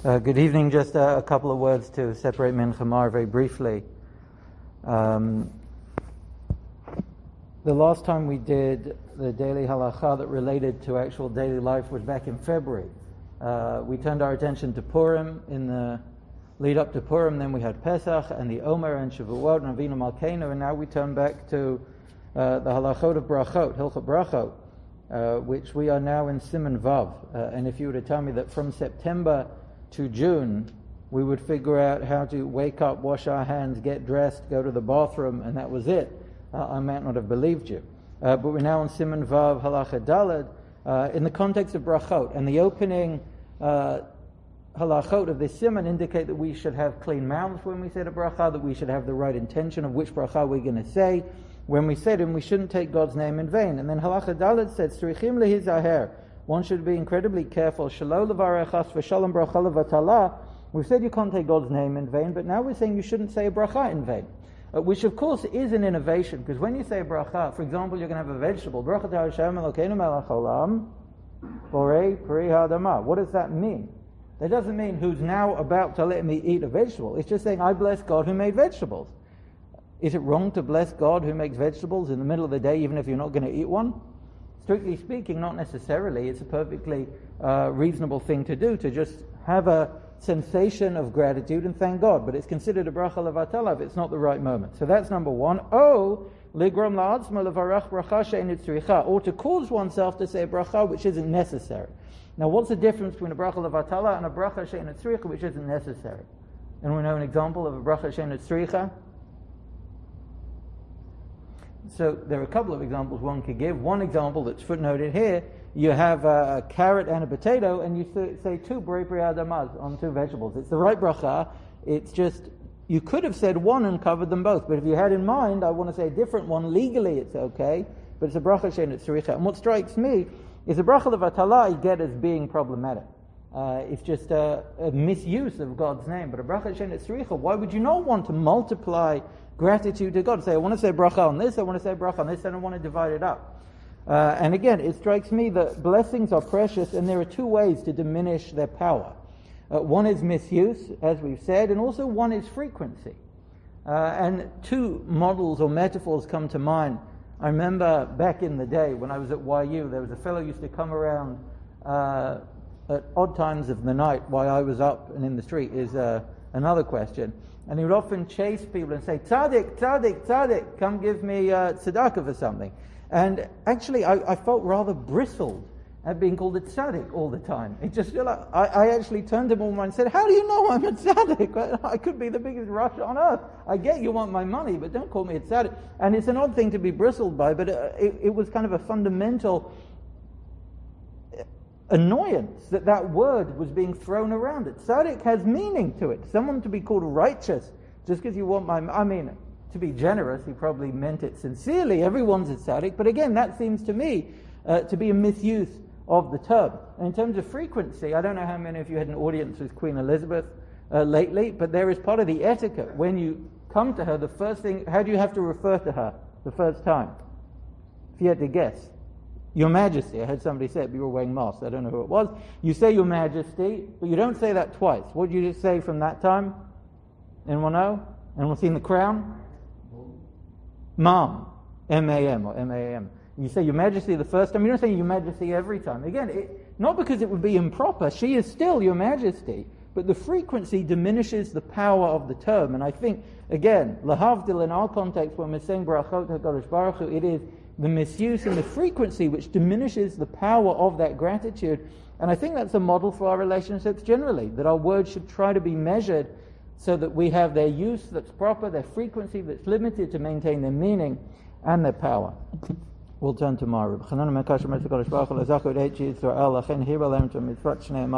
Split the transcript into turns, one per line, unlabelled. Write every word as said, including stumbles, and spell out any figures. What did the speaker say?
Uh, good evening. Just uh, a couple of words to separate Mincha Mar very briefly. Um, the last time we did the daily halacha that related to actual daily life was back in February. Uh, we turned our attention to Purim in the lead up to Purim. Then we had Pesach and the Omer and Shavuot and Avinu Malkeinu, and now we turn back to uh, the halachot of brachot, Hilchot Brachot, uh, which we are now in Siman Vav. Uh, and if you were to tell me that from September to June, we would figure out how to wake up, wash our hands, get dressed, go to the bathroom, and that was it, uh, I might not have believed you. Uh, but we're now on Siman Vav, Halacha Daled, uh, in the context of brachot. And the opening uh, halachot of this Siman indicate that we should have clean mouths when we say the bracha, that we should have the right intention of which bracha we're going to say. When we say them, we shouldn't take God's name in vain. And then Halacha Daled says, Tzrichim lehizaher. One should be incredibly careful. Shelo levarech chas v'shalom bracha levatala. We've said you can't take God's name in vain, but now we're saying you shouldn't say a bracha in vain, uh, which of course is an innovation, because when you say a bracha, for example, you're going to have a vegetable. Bracha Hashem Elokeinu melech haolam borei peri ha'adama. What does that mean? That doesn't mean who's now about to let me eat a vegetable. It's just saying I bless God who made vegetables. Is it wrong to bless God who makes vegetables in the middle of the day, even if you're not going to eat one? Strictly speaking, not necessarily. It's a perfectly uh, reasonable thing to do, to just have a sensation of gratitude and thank God. But it's considered a bracha levatala if it's not the right moment. So that's number one. O ligrom la'atzma levarach bracha she'ein tzricha, or to cause oneself to say a bracha which isn't necessary. Now, what's the difference between a bracha levatala and a bracha she'ein tzricha which isn't necessary? And we know an example of a bracha she'ein tzricha. So there are a couple of examples one could give. One example that's footnoted here, you have a, a carrot and a potato, and you th- say two borei peri ha'adama on two vegetables. It's the right bracha. It's just, you could have said one and covered them both, but if you had in mind, I want to say a different one, legally it's okay, but it's a bracha she'ein tzricha. And what strikes me is a bracha levatala I get as being problematic. Uh, it's just a, a misuse of God's name. But a bracha she'ein tzricha, why would you not want to multiply gratitude to God? Say, I want to say bracha on this, I want to say bracha on this, and I want to divide it up. Uh, and again, it strikes me that blessings are precious, and there are two ways to diminish their power. Uh, one is misuse, as we've said, and also one is frequency. Uh, and two models or metaphors come to mind. I remember back in the day when I was at Y U, there was a fellow who used to come around uh, at odd times of the night while I was up and in the street, is uh, another question. And he would often chase people and say, tzaddik, tzaddik, tzaddik, come give me uh, tzedakah for something. And actually, I, I felt rather bristled at being called a tzaddik all the time. It just, like, I, I actually turned to him and said, how do you know I'm a tzaddik? I could be the biggest rush on earth. I get you want my money, but don't call me a tzaddik. And it's an odd thing to be bristled by, but it, it was kind of a fundamental annoyance that that word was being thrown around it. Tzaddik has meaning to it. Someone to be called righteous just because you want my... I mean, to be generous, he probably meant it sincerely. Everyone's a tzaddik. But again, that seems to me uh, to be a misuse of the term. And in terms of frequency, I don't know how many of you had an audience with Queen Elizabeth uh, lately, but there is part of the etiquette. When you come to her, the first thing... How do you have to refer to her the first time? If you had to guess. Your Majesty. I heard somebody say it, but you were wearing masks. I don't know who it was. You say Your Majesty, but you don't say that twice. What did you just say from that time? Anyone know? Anyone seen The Crown? Mom. M A M or M A M. You say Your Majesty the first time. You don't say Your Majesty every time. Again, it, not because it would be improper. She is still Your Majesty. But the frequency diminishes the power of the term. And I think, again, lahavdil in our context, when we're saying Barachot HaKadosh Baruch Hu, it is the misuse and the frequency which diminishes the power of that gratitude. And I think that's a model for our relationships generally, that our words should try to be measured so that we have their use that's proper, their frequency that's limited to maintain their meaning and their power. We'll turn tomorrow.